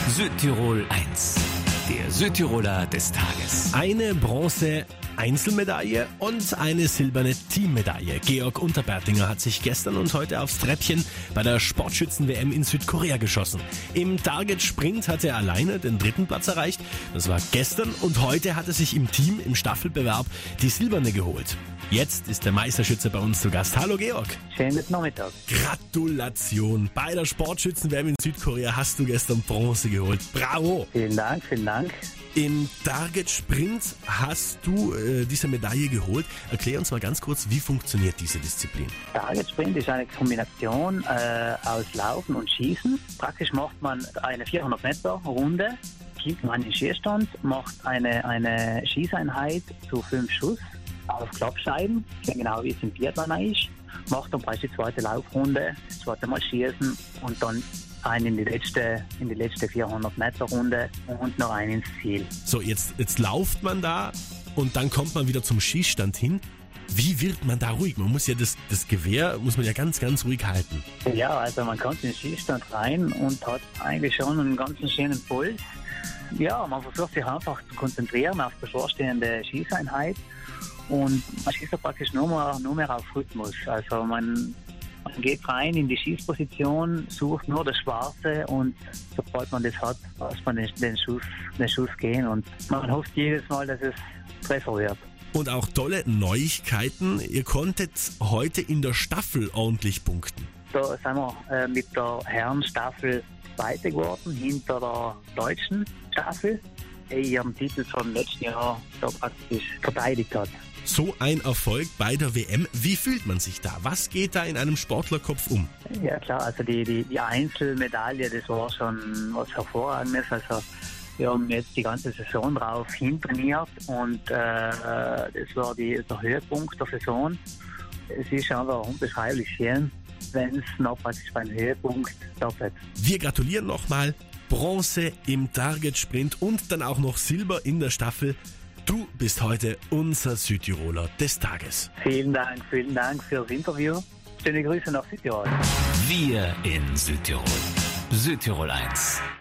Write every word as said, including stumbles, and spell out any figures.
Südtirol eins, der Südtiroler des Tages. Eine Bronze Einzelmedaille und eine silberne Teammedaille. Georg Unterbertinger hat sich gestern und heute aufs Treppchen bei der Sportschützen-W M in Südkorea geschossen. Im Target-Sprint hat er alleine den dritten Platz erreicht. Das war gestern, und heute hat er sich im Team im Staffelbewerb die silberne geholt. Jetzt ist der Meisterschütze bei uns zu Gast. Hallo Georg. Schönen guten Nachmittag. Gratulation. Bei der Sportschützen-W M in Südkorea hast du gestern Bronze geholt. Bravo. Vielen Dank, vielen Dank. Im Target Sprint hast du äh, diese Medaille geholt. Erklär uns mal ganz kurz, wie funktioniert diese Disziplin? Target Sprint ist eine Kombination äh, aus Laufen und Schießen. Praktisch macht man eine vierhundert Meter Runde, geht man in den Schießstand, macht eine, eine Schießeinheit zu fünf Schuss auf Klappscheiben, genau wie es im Biathlon ist. Macht dann praktisch die zweite Laufrunde, das zweite Mal schießen und dann ein in die letzte, in die letzte vierhundert Meter Runde und noch ein ins Ziel. So, jetzt, jetzt lauft man da und dann kommt man wieder zum Schießstand hin. Wie wird man da ruhig? Man muss ja das, das Gewehr muss man ja ganz, ganz ruhig halten. Ja, also man kommt in den Schießstand rein und hat eigentlich schon einen ganz schönen Puls. Ja, man versucht sich einfach zu konzentrieren auf die bevorstehende Schießeinheit und man schießt ja praktisch nur mehr, nur mehr auf Rhythmus. Also man Man geht rein in die Schießposition, sucht nur das Schwarze und sobald man das hat, lässt man den, den, Schuss, den Schuss gehen und man hofft jedes Mal, dass es Treffer wird. Und auch tolle Neuigkeiten. Ihr konntet heute in der Staffel ordentlich punkten. Da sind wir äh, mit der Herrenstaffel Zweite geworden, hinter der deutschen Staffel, die ihren Titel vom letzten Jahr da praktisch verteidigt hat. So ein Erfolg bei der W M. Wie fühlt man sich da? Was geht da in einem Sportlerkopf um? Ja klar, also die, die, die Einzelmedaille, das war schon was Hervorragendes. Also wir haben jetzt die ganze Saison drauf hintrainiert und äh, das war die, der Höhepunkt der Saison. Es ist einfach unbeschreiblich schön, wenn es noch praktisch beim Höhepunkt doppelt. Wir gratulieren nochmal. Bronze im Target-Sprint und dann auch noch Silber in der Staffel. Du bist heute unser Südtiroler des Tages. Vielen Dank, vielen Dank fürs Interview. Schöne Grüße nach Südtirol. Wir in Südtirol. Südtirol eins.